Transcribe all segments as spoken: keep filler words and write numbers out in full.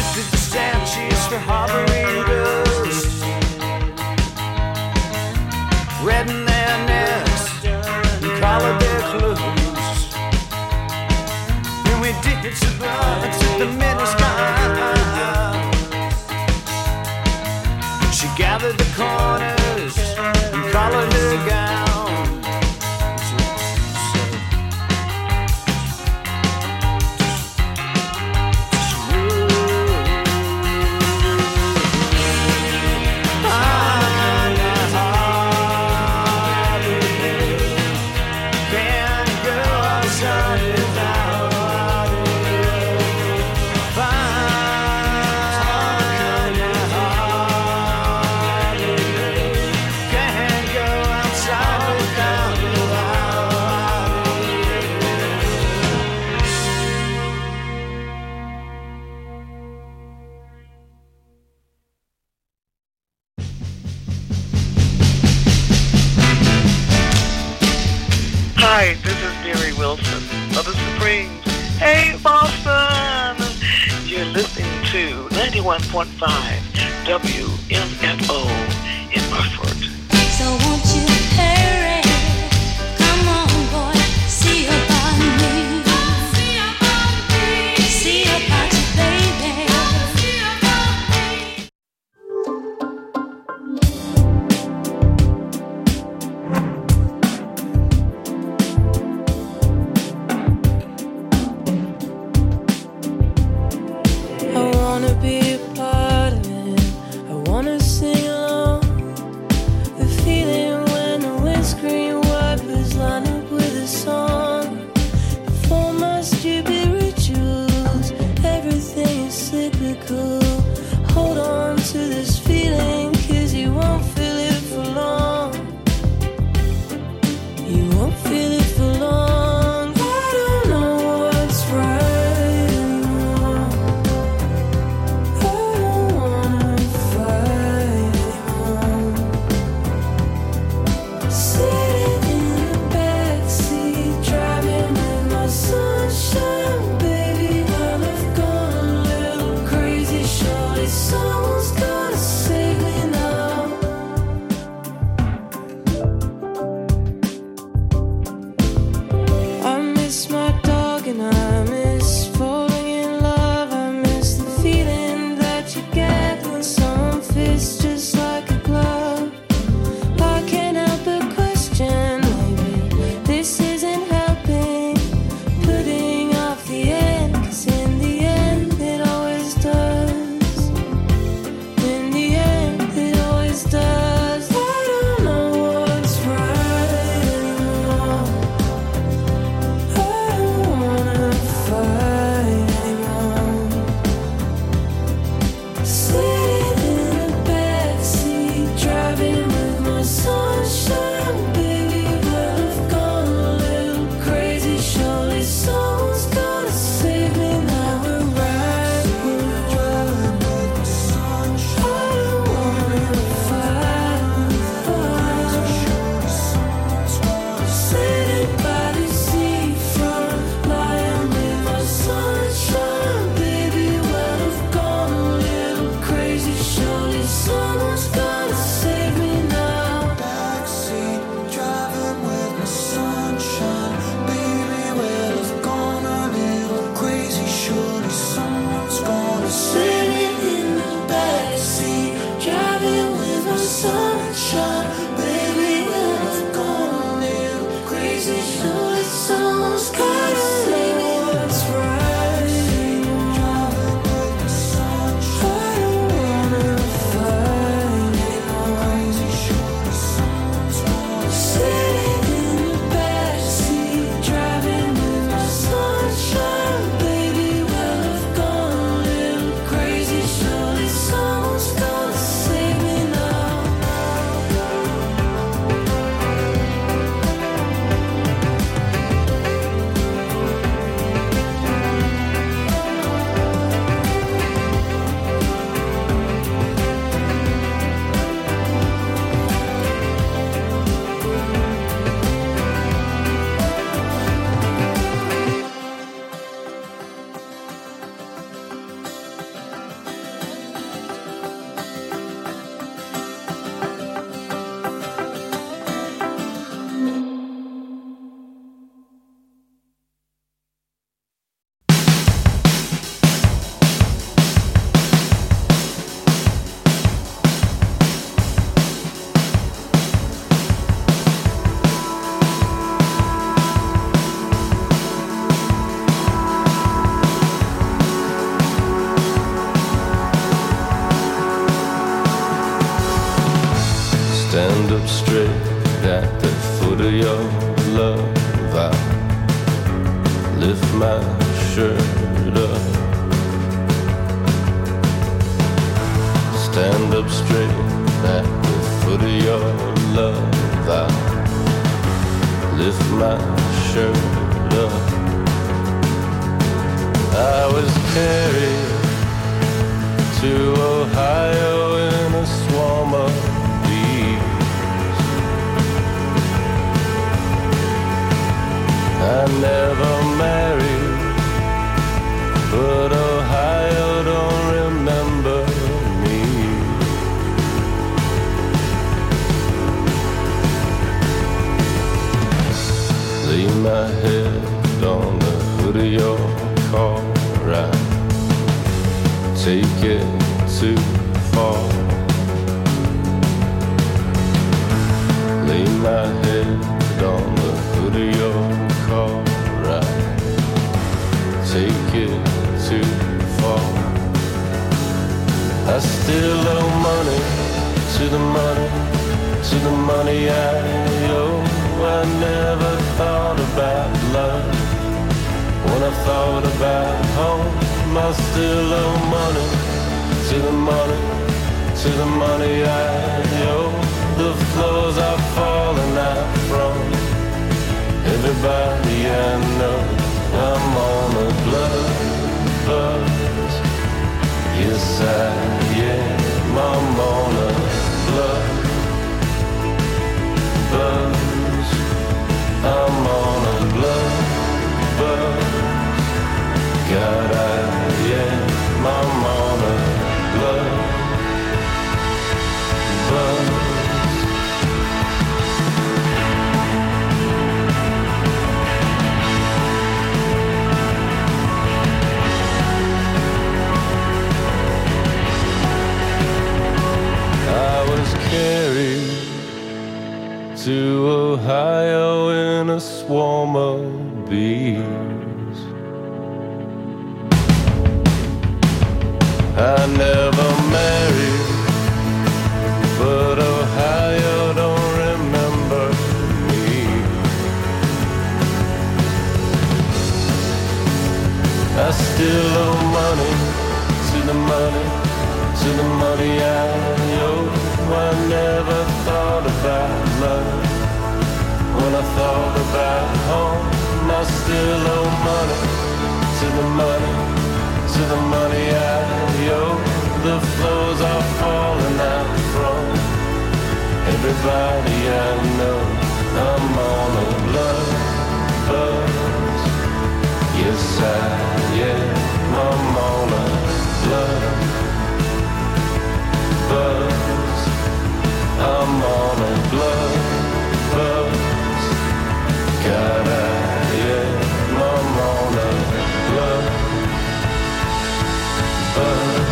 lifted the statues for harboring ghosts, redden their necks and collared their clothes. And we did it to birds at the Minnesota. She gathered the corners and collared her gown. Hi, this is Mary Wilson of the Supremes. Hey, Boston! You're listening to ninety-one point five W M F O in Hartford. So won't you hurry? Come on, boy, see about me. See about me. See about you, baby. See about me. I wanna be a part of it. I wanna sing along. The feeling when the windscreen wipers line up with a song. Before my stupid rituals, everything is cyclical. Hold on to this feeling, cause you won't feel it for long. You won't feel it for long. I don't know what's right anymore. I don't wanna fight anymore. Sitting in the backseat, driving in my sunshine, baby. I've gone a little crazy, up straight at the foot of your love. I lift my shirt up. Stand up straight at the foot of your love. I lift my shirt up. I was carried to Ohio in a swarm of bees. I never married, but Ohio don't remember me. Lay my head on the hood of your car, I take it too far. Lay my head on the hood of your car, I take it too far. I still owe money to the money, to the money I owe. I never thought about love when I thought about home. I still owe money to the money, to the money I owe. The floors are falling out from everybody I know. I'm on a blood buzz. Yes, I am. I'm on a blood buzz. I'm on a blood buzz. God, I am. I'm on a blood buzz. I was carried to Ohio in a swarm of bees. I never married, but Ohio don't remember me. I still owe money to the money, to the money I owe. I never thought about love when I thought about home. I still owe money to the money, to the money I owe. The floors are falling out from everybody I know. I'm on a blood buzz. Yes, I am. I'm on a blood buzz. I'm on a blood buzz. God, I am. I'm on a blood buzz.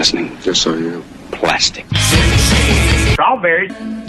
listening, just so you know. Plastic. Strawberries.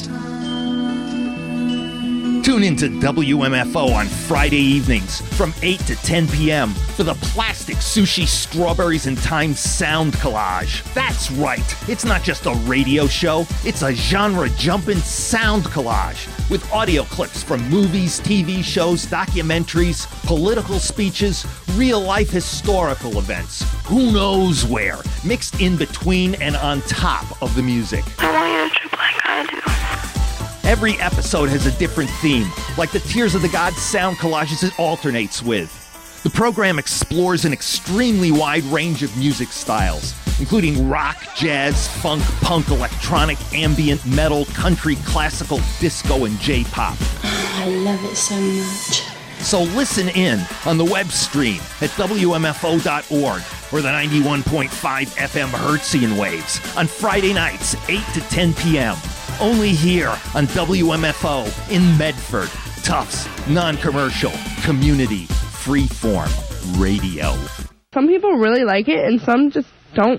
Tune into W M F O on Friday evenings from eight to ten p.m. for the Plastic Sushi Strawberries and Time Sound Collage. That's right, it's not just a radio show, it's a genre-jumping sound collage with audio clips from movies, T V shows, documentaries, political speeches, real-life historical events, who knows where, mixed in between and on top of the music. I want you to trip like I do. Every episode has a different theme, like the Tears of the Gods sound collages it alternates with. The program explores an extremely wide range of music styles, including rock, jazz, funk, punk, electronic, ambient, metal, country, classical, disco, and J-pop. I love it so much. So listen in on the web stream at W M F O dot org or the ninety-one point five F M Hertzian waves on Friday nights, eight to ten p.m. Only here on W M F O in Medford. Tufts, non-commercial, community, freeform radio. Some people really like it and some just don't.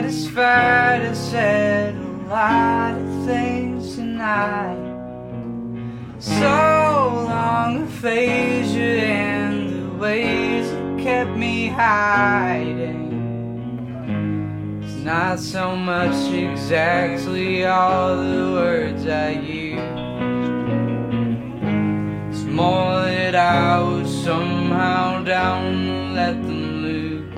satisfied. I said a lot of things tonight. So long aphasia and the ways that kept me hiding. It's not so much exactly all the words I use. It's more that I was somehow down to let them loose.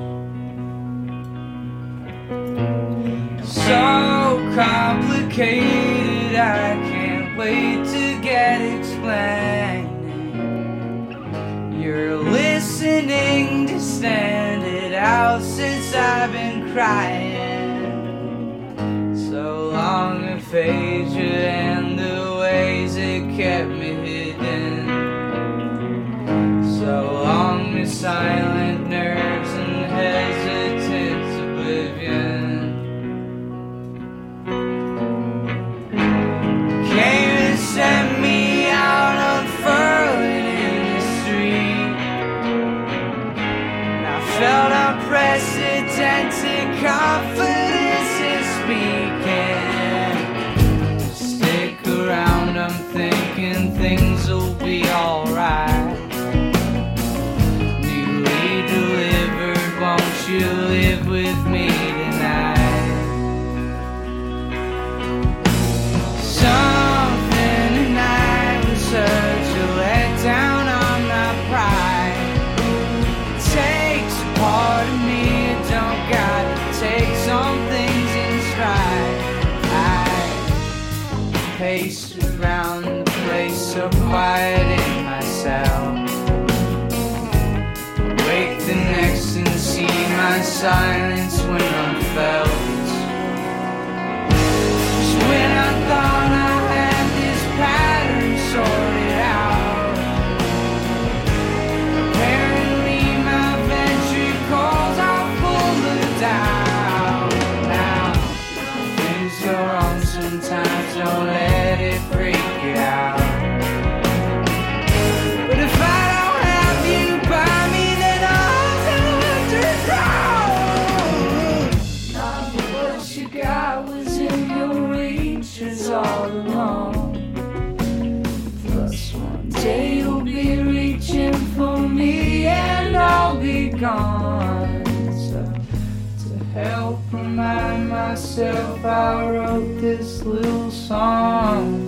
So complicated, I can't wait to get explaining. You're listening to stand it out since I've been crying. So long aphasia and the ways it kept me hidden. So long the silent nerves and hesitant oblivion. Came and sent me out unfurling in the street. And I felt unprecedented confidence in speaking. Stick around, I'm thinking things will be alright. Newly delivered, won't you live with me tonight? Something tonight was such a letdown on my pride. It takes a part of me, it don't got to take some things in stride. I pace around the place so quiet in myself. Wake the next and see my silence when unfelt. Just when I thought I had this pattern sorted out, apparently my ventricles are full of doubt. Now, things go wrong sometimes, don't let it freak you out. But if I don't have you by me, then I'll have to withdraw. Not what you got was in your reaches all along. Plus one day you'll be reaching for me and I'll be gone. So to help remind myself, I wrote this little song.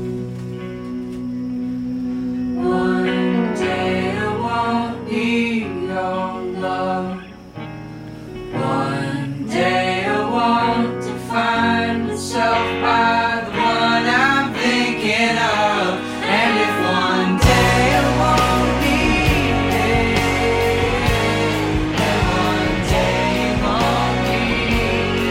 One day I won't need your love. One day I won't define myself by the one I'm thinking of. And if one day I won't need it, and one day you won't need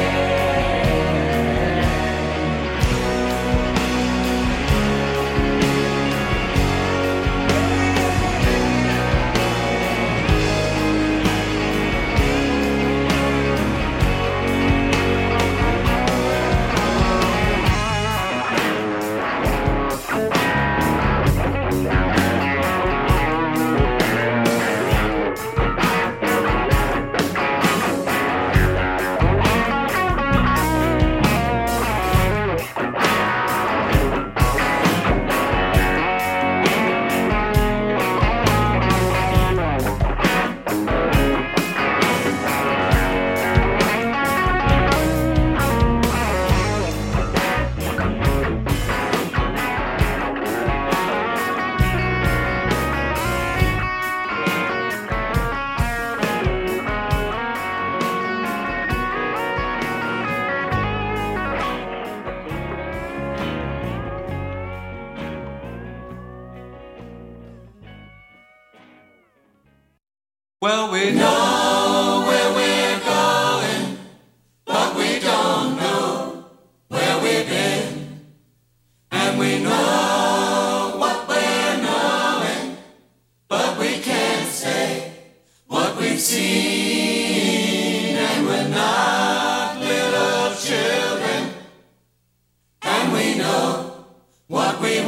Well, we know where we're going, but we don't know where we've been. And we know what we're knowing, but we can't say what we've seen. And we're not little children, and we know what we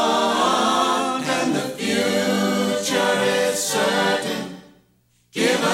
want, and the future is certain. Give us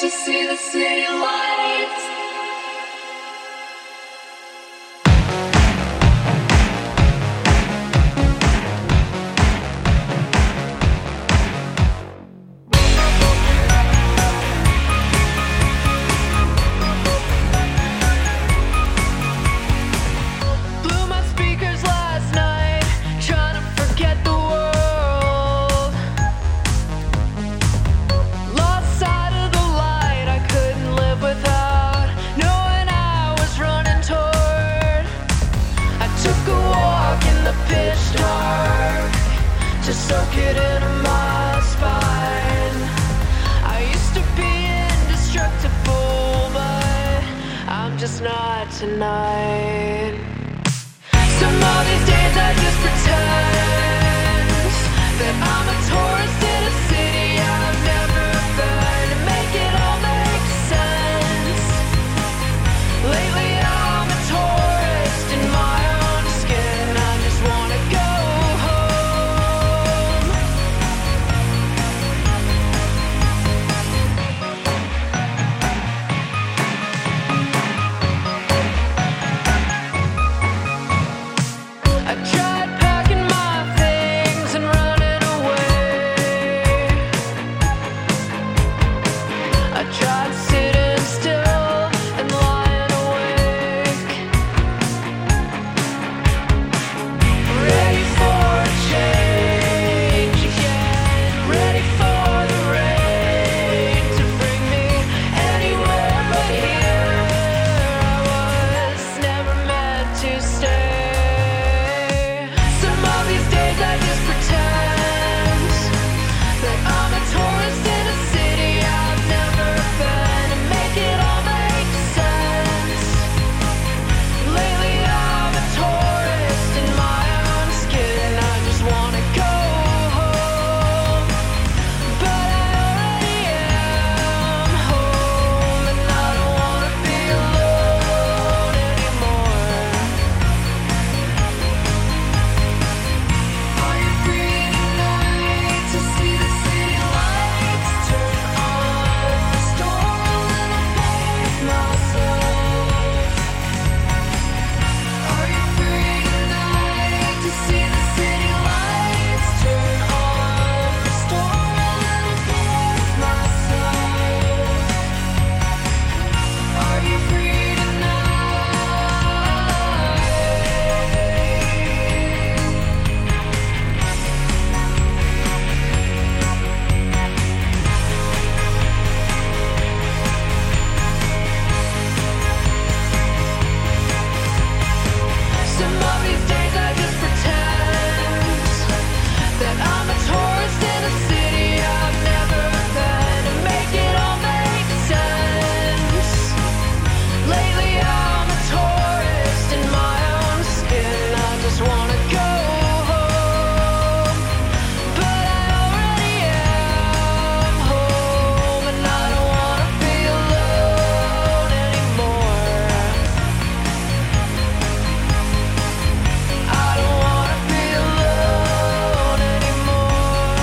to see the city lights. Blew my speakers last night, trying to forget the world. Lost sight of the light I couldn't live without, knowing I was running toward. I took a walk in the pitch dark to soak it into my spine. I used to be indestructible, but I'm just not tonight. Some of these days I just pretend that I'm a tourist in a city I've never been, to make it all make sense. Lately I'm a tourist in my own skin. I just wanna go home. I tried packing my things and running away. I tried sitting still and lying awake, ready for a change again, ready for the rain to bring me anywhere but here. I was never meant to stay. Some of these days I just pretend that I'm a tourist in a city I've never been, to make it all make sense. Lately I'm a tourist in my own skin. I just wanna go home, but I already am home, and I don't wanna be alone anymore. Are you free tonight to see the city lights turn on? Restore a little faith myself. Are you free tonight to see the city lights turn on? Restore a little faith myself. Are you free Some of these days I just pretend that I'm a tourist in a city I've never been, to make it all make sense. Lately I'm a tourist in my own skin. I just wanna go home, but I already am home, and I don't wanna be alone anymore. I don't wanna be alone anymore.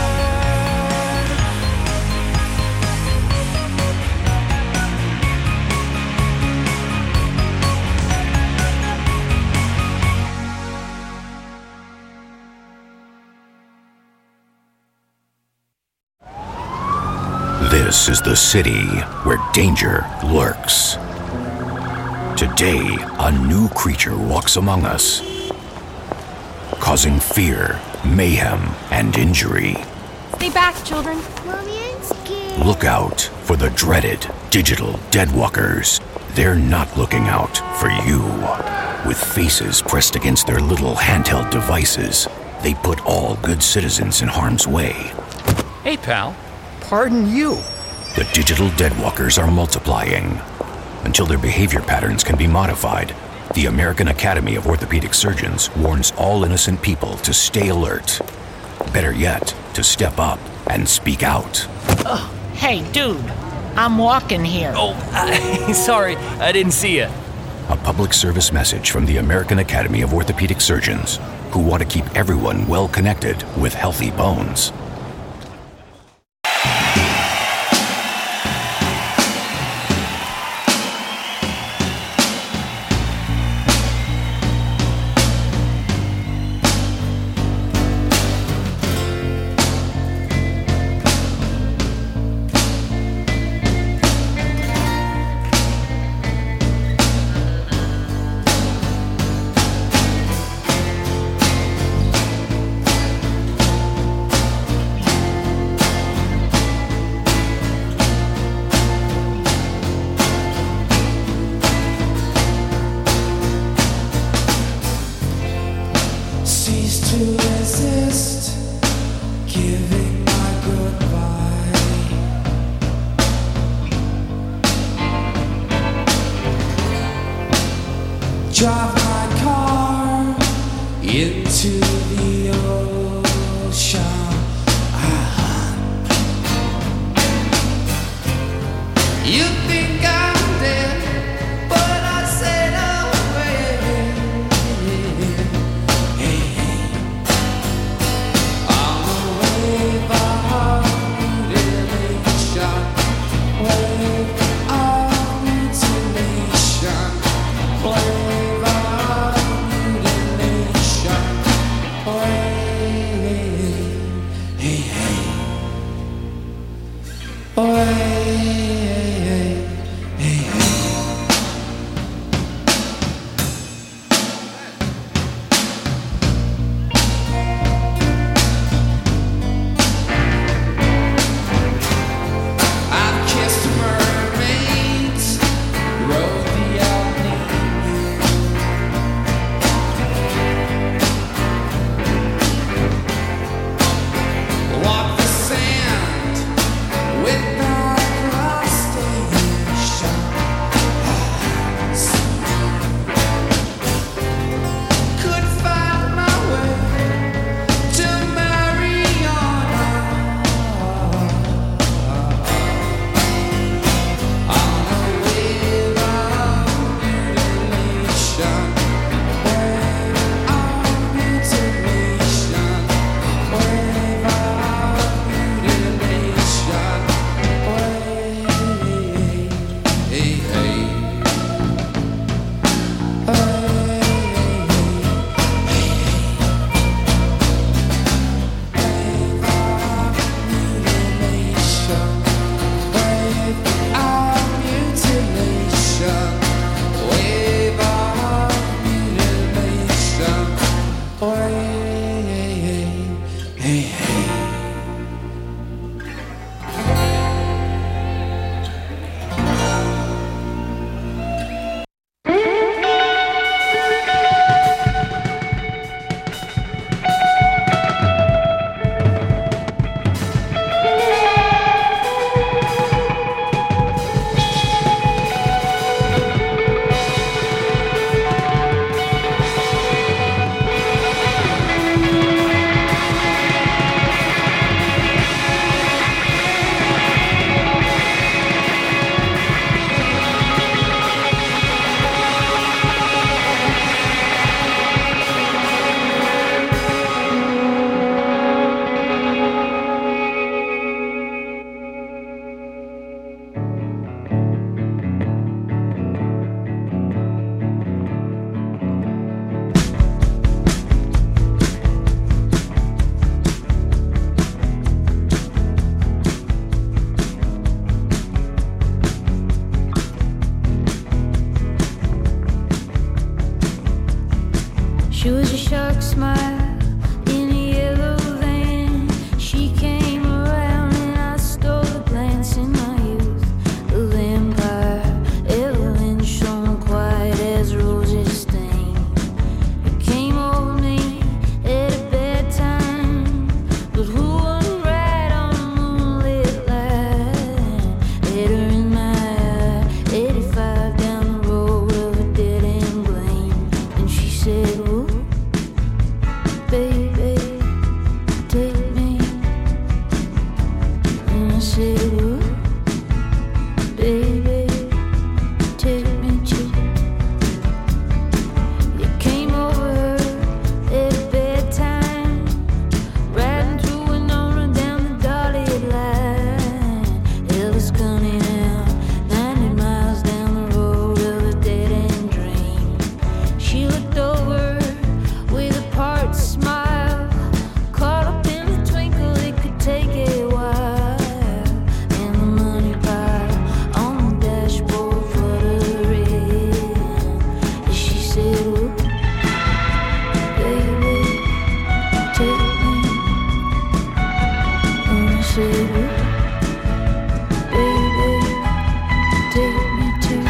This is the city where danger lurks. Today, a new creature walks among us, causing fear, mayhem, and injury. Stay back, children. Mommy, I'm scared. Look out for the dreaded digital deadwalkers. They're not looking out for you. With faces pressed against their little handheld devices, they put all good citizens in harm's way. Hey, pal. Pardon you. The digital deadwalkers are multiplying. Until their behavior patterns can be modified, the American Academy of Orthopedic Surgeons warns all innocent people to stay alert. Better yet, to step up and speak out. Oh, hey, dude. I'm walking here. Oh, uh, sorry. I didn't see you. A public service message from the American Academy of Orthopedic Surgeons, who want to keep everyone well connected with healthy bones. She was a shark smile in a yellow van. She came around and I stole a glance in my youth. The vampire Evelyn shone quiet as roses stain. It came over me at a bad time, but who wouldn't ride on a moonlit line? Had her in my eye, eighty-five down the road of a dead end blame. And she said, "Ooh, baby, take me." And I said, "Ooh, baby, take me too." You came over her at a bad time, riding through Winona down the dotted line. Elvis County now, ninety miles down the road of a dead end dream. She looked over with a part smile, caught up in the twinkle, it could take a while. And the money pile on the dashboard fluttering as she said, "Ooh, baby, take me." And I said, "Ooh, baby, take me too."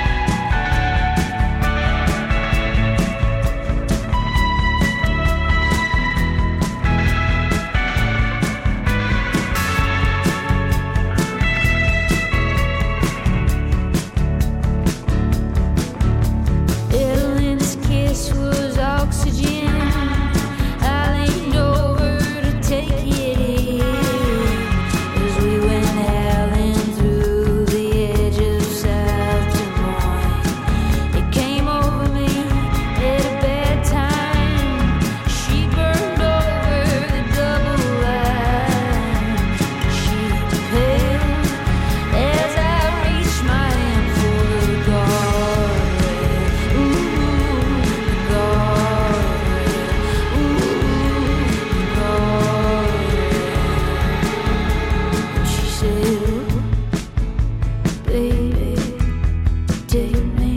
Evelyn's kiss was oxygen. I leaned over to take it in as we went howling through the edge of South Des Moines. It came over me at a bad time. She burned over the double line. She paled as I reached my hand for the guardrail. Ooh, the guardrail. Ooh, the guardrail. And she said, "Ooh, baby, take me."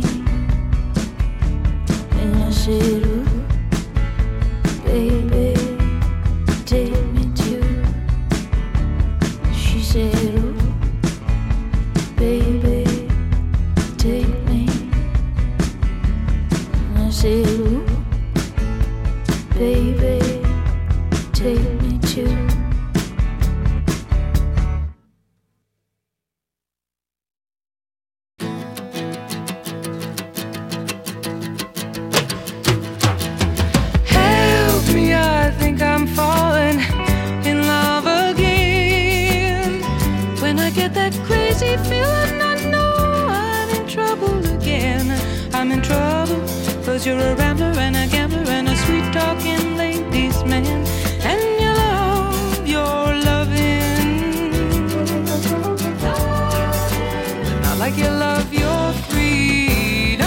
And I said, "Ooh, baby, take me too." She said, "Ooh, baby, take me." And I said, "Ooh, baby, take me too." Help me, I think I'm falling in love again. When I get that crazy feeling, I know I'm in trouble again. I'm in trouble, cause you're a rambler and a gambler and a sweet talking ladies man. And you love your loving, but not like you love your freedom.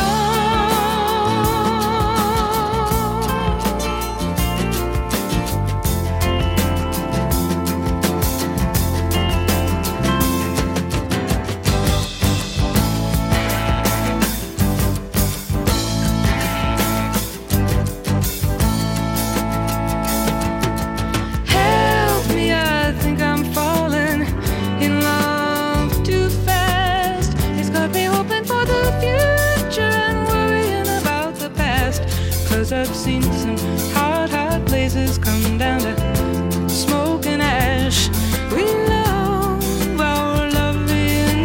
Help me, I think I'm falling in love too fast. It's got me hoping for the future and worrying about the past. Cause I've seen some hot, hot places come down to smoke and ash. We love our loving,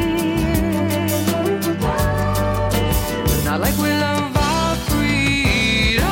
not like we love our freedom.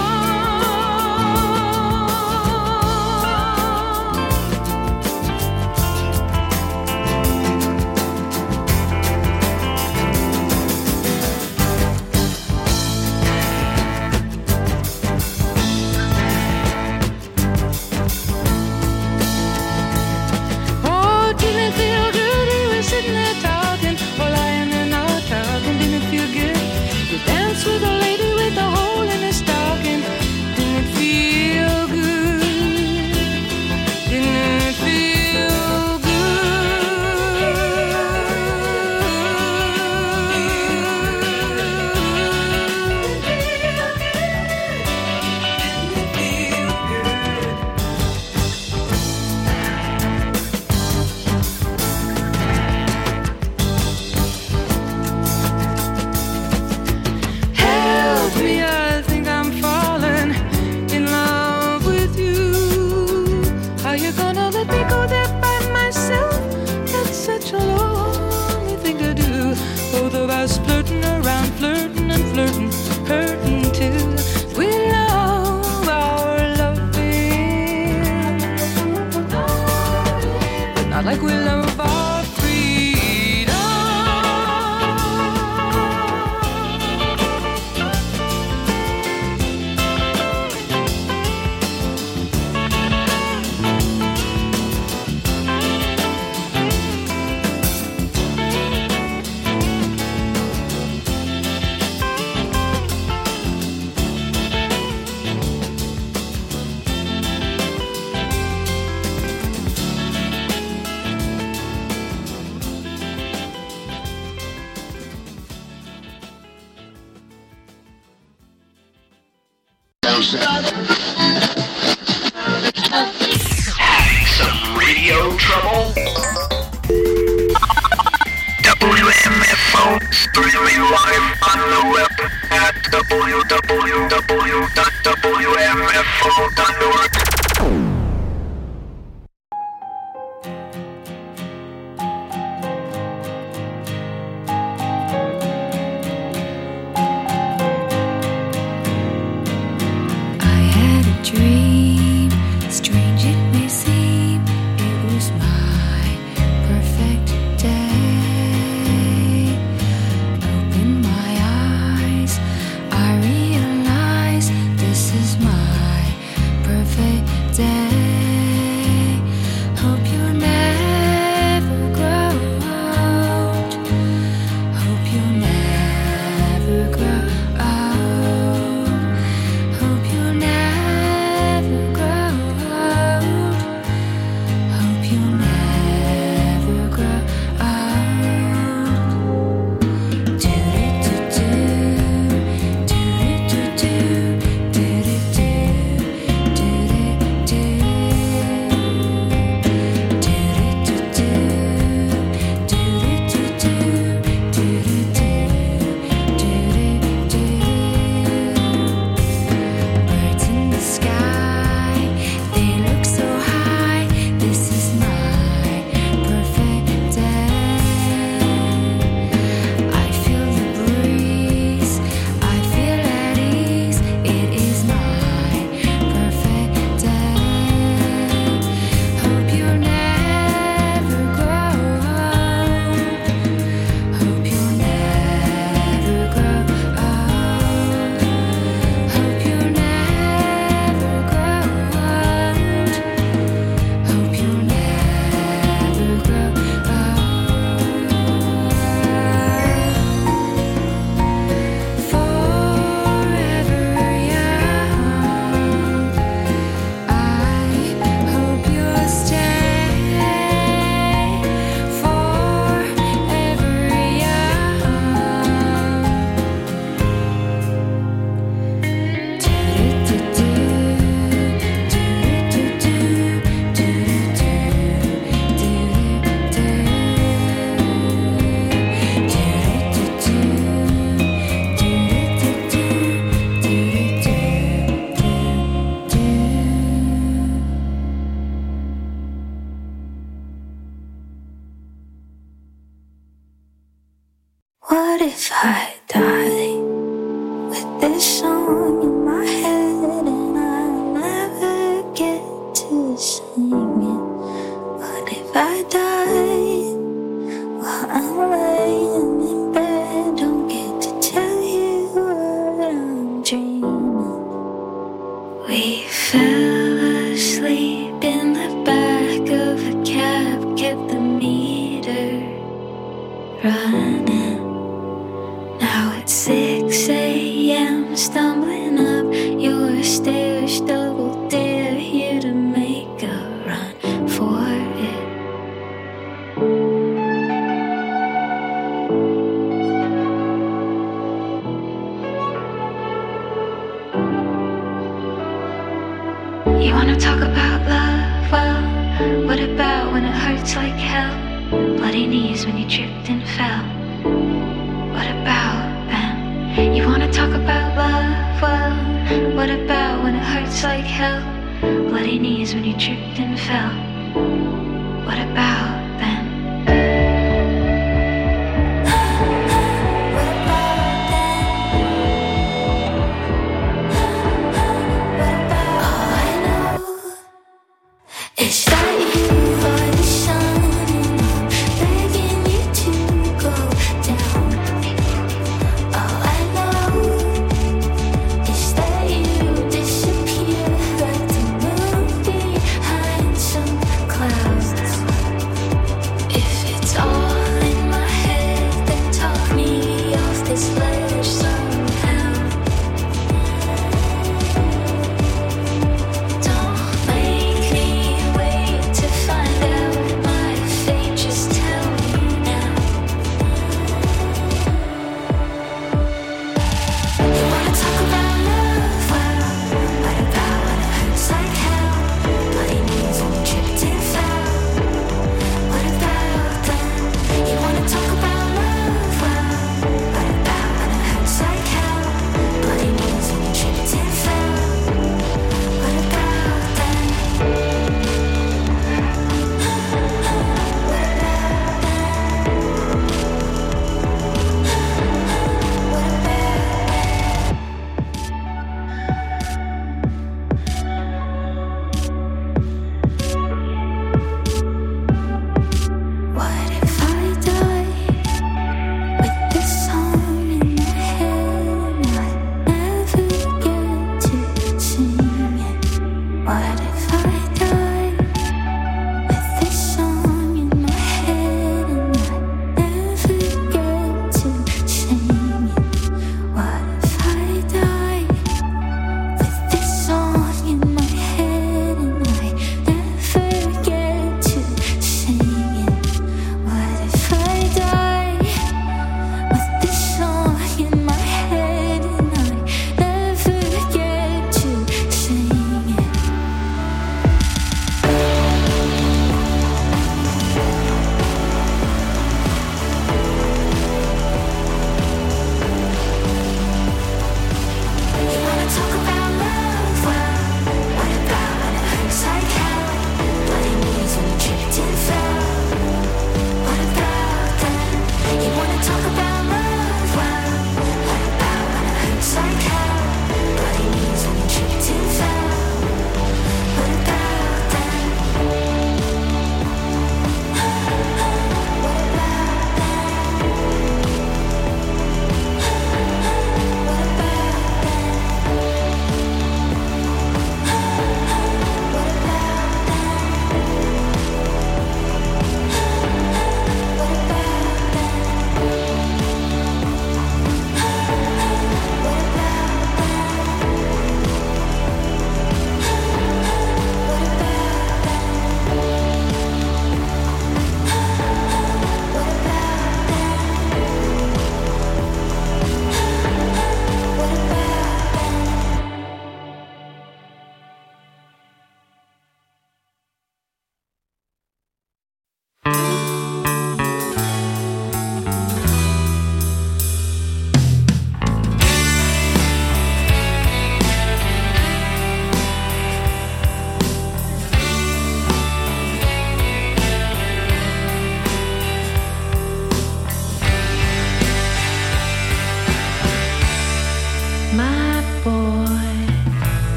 us flirting around, flirting and flirting, hurting too. We love our loving, but not like we love our freedom. Having some radio trouble? W M F O streaming live on the web at w w w dot w m f o dot org. Dream, strange it may seem, it was my perfect day. Open my eyes, I realize this is my perfect day. Hope you'll never grow old. Hope you'll never grow old. Hope you'll never what if I die with this song in my head and I never get to sing it? What if I die while I'm laying in bed? Don't get to tell you what I'm dreaming. We fell asleep in the back of a cab, kept the meter running. Now it's six a.m. stumbling up your stairs, double dare you to make a run for it. You wanna talk about love? Well, what about when it hurts like hell? Bloody knees when you tripped and fell. What about them? You wanna talk about love? Well, what about when it hurts like hell? Bloody knees when you tripped and fell. What about them? With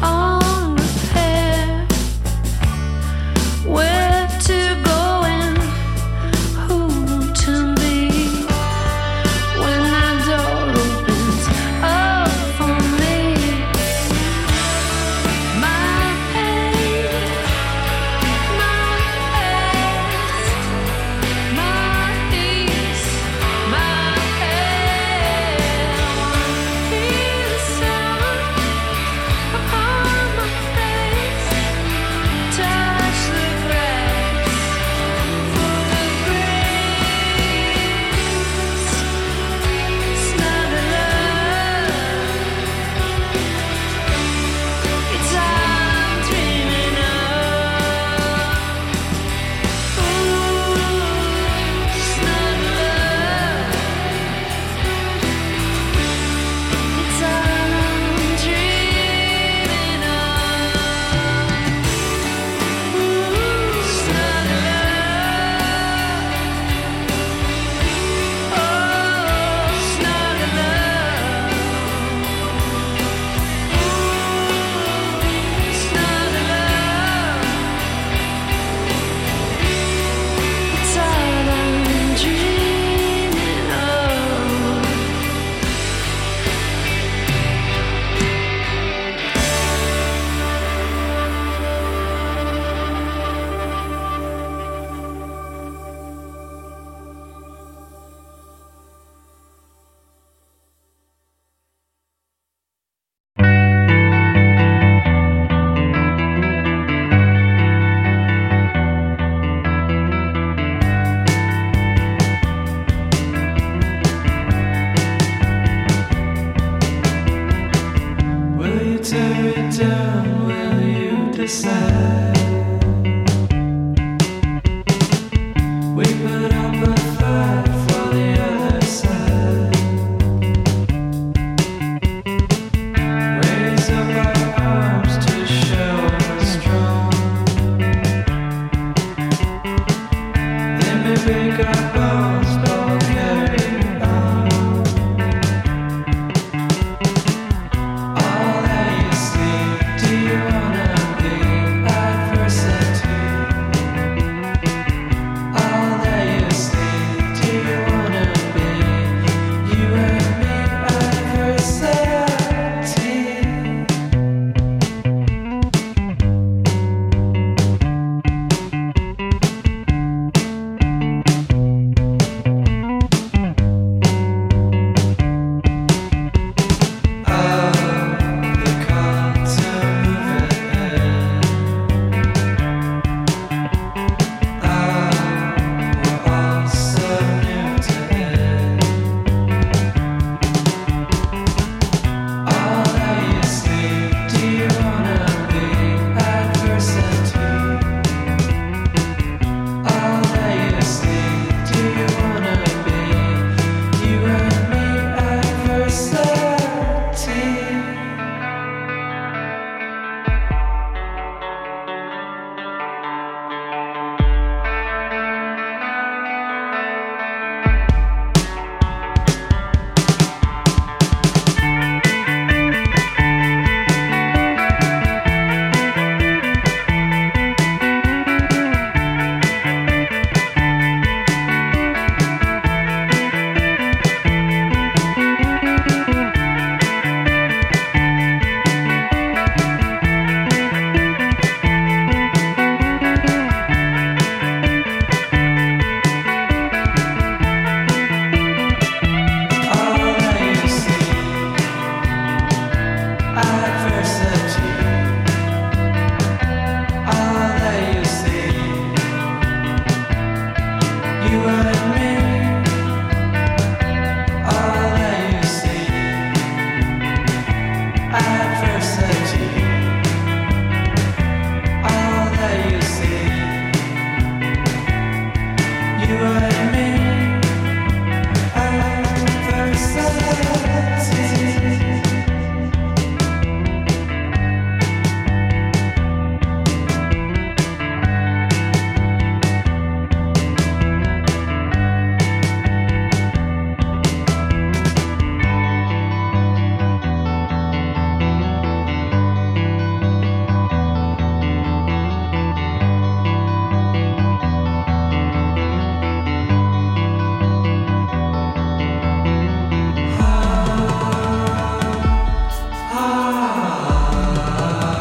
unprepared. Where to go and who to be when that door opens up for me. My pain, my past, my peace, my head. Feel the sun upon my face, touch the grass for the breeze, snuggle up. It's I'm dreaming of. Ooh, snuggle up. It's I'm dreaming of. Ooh, snuggle up. Oh, snuggle up. Ooh, snuggle up. It's all I'm dreaming of. Will you tear it down? Will you decide?